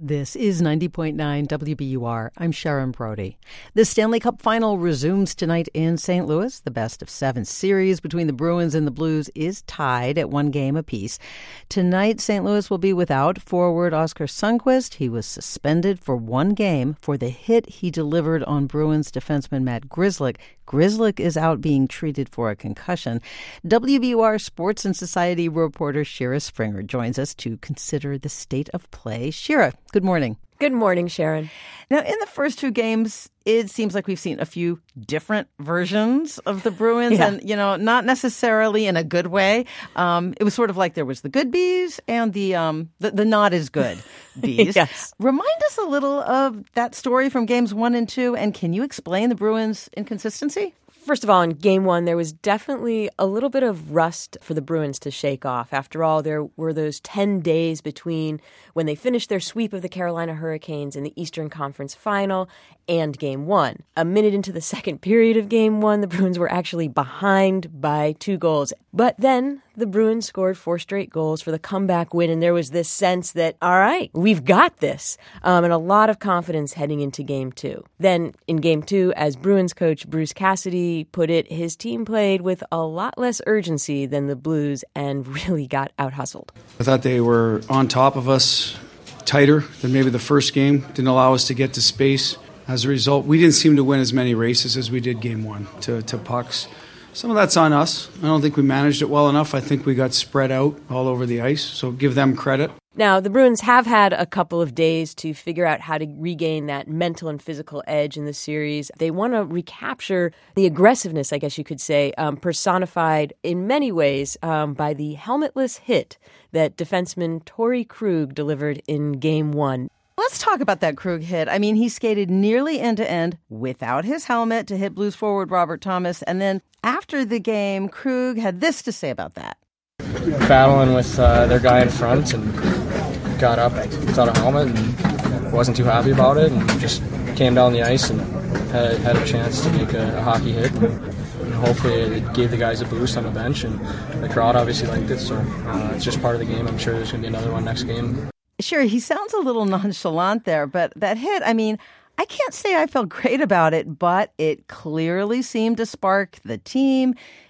This is 90.9 WBUR. I'm Sharon Brody. The Stanley Cup Final resumes tonight in St. Louis. The best-of-7 series between the Bruins and the Blues is tied at 1 game apiece. Tonight, St. Louis will be without forward Oskar Sundqvist. He was suspended for 1 game for the hit he delivered on Bruins defenseman Matt Grzelcyk. Grzelcyk is out being treated for a concussion. WBUR Sports and Society reporter Shira Springer joins us to consider the state of play. Shira, good morning. Good morning, Sharon. Now, in the first 2 games, it seems like we've seen a few different versions of the Bruins, and, not necessarily in a good way. It was sort of like there was the good bees and the not as good bees. Yes. Remind us a little of that story from games 1 and 2, and can you explain the Bruins' inconsistency? First of all, in Game 1, there was definitely a little bit of rust for the Bruins to shake off. After all, there were those 10 days between when they finished their sweep of the Carolina Hurricanes in the Eastern Conference Final and Game 1. A minute into the second period of Game 1, the Bruins were actually behind by 2 goals. But then the Bruins scored 4 straight goals for the comeback win, and there was this sense that, all right, we've got this, and a lot of confidence heading into Game 2. Then in Game 2, as Bruins coach Bruce Cassidy put it, his team played with a lot less urgency than the Blues and really got out-hustled. I thought they were on top of us, tighter than maybe the first game, didn't allow us to get to space. As a result, we didn't seem to win as many races as we did Game 1 to pucks. Some of that's on us. I don't think we managed it well enough. I think we got spread out all over the ice, so give them credit. Now, the Bruins have had a couple of days to figure out how to regain that mental and physical edge in the series. They want to recapture the aggressiveness, I guess you could say, personified in many ways by the helmetless hit that defenseman Torey Krug delivered in Game 1. Let's talk about that Krug hit. I mean, he skated nearly end-to-end without his helmet to hit Blues forward Robert Thomas. And then after the game, Krug had this to say about that. Battling with their guy in front and got up without a helmet and wasn't too happy about it and just came down the ice and had a chance to make a hockey hit. And hopefully it gave the guys a boost on the bench, and the crowd obviously liked it. So it's just part of the game. I'm sure there's going to be another one next game. Sure, he sounds a little nonchalant there, but that hit, I mean, I can't say I felt great about it, but it clearly seemed to spark the team,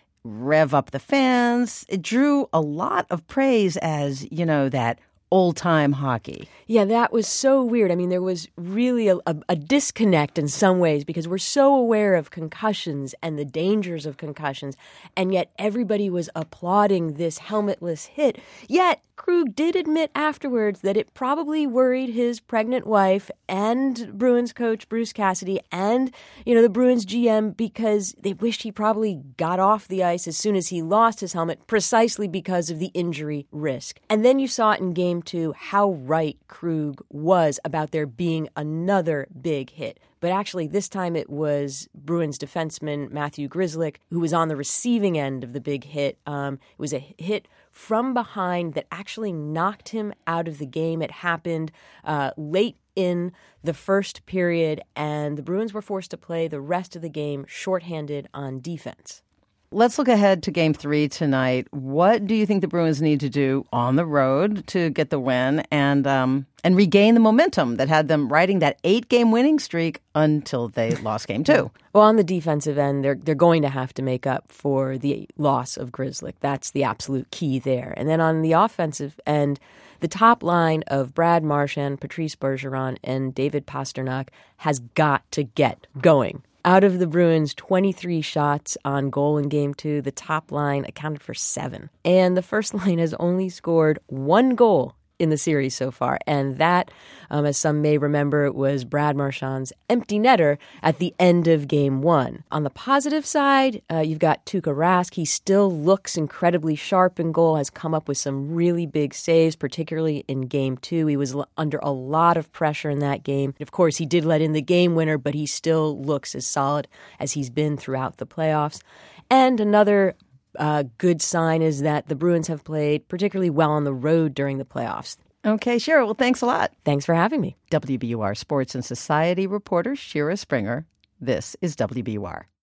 rev up the fans. It drew a lot of praise as, that old-time hockey. Yeah, that was so weird. I mean, there was really a disconnect in some ways because we're so aware of concussions and the dangers of concussions, and yet everybody was applauding this helmetless hit. Yet Krug did admit afterwards that it probably worried his pregnant wife and Bruins coach Bruce Cassidy and, the Bruins GM because they wished he probably got off the ice as soon as he lost his helmet precisely because of the injury risk. And then you saw it in Game 2 how right Krug was about there being another big hit. But actually, this time it was Bruins defenseman Matthew Grzelcyk who was on the receiving end of the big hit. It was a hit from behind that actually knocked him out of the game. It happened late in the first period, and the Bruins were forced to play the rest of the game shorthanded on defense. Let's look ahead to Game 3 tonight. What do you think the Bruins need to do on the road to get the win and regain the momentum that had them riding that 8-game winning streak until they lost Game 2? Well, on the defensive end, they're going to have to make up for the loss of Grzelcyk. That's the absolute key there. And then on the offensive end, the top line of Brad Marchand, Patrice Bergeron, and David Pastrnak has got to get going. Out of the Bruins' 23 shots on goal in Game 2, the top line accounted for 7. And the first line has only scored 1 goal in the series so far. And that, as some may remember, was Brad Marchand's empty netter at the end of Game 1. On the positive side, you've got Tuukka Rask. He still looks incredibly sharp in goal, has come up with some really big saves, particularly in Game 2. He was under a lot of pressure in that game. Of course, he did let in the game winner, but he still looks as solid as he's been throughout the playoffs. And another good sign is that the Bruins have played particularly well on the road during the playoffs. Okay, Shira, well, thanks a lot. Thanks for having me. WBUR Sports and Society reporter Shira Springer. This is WBUR.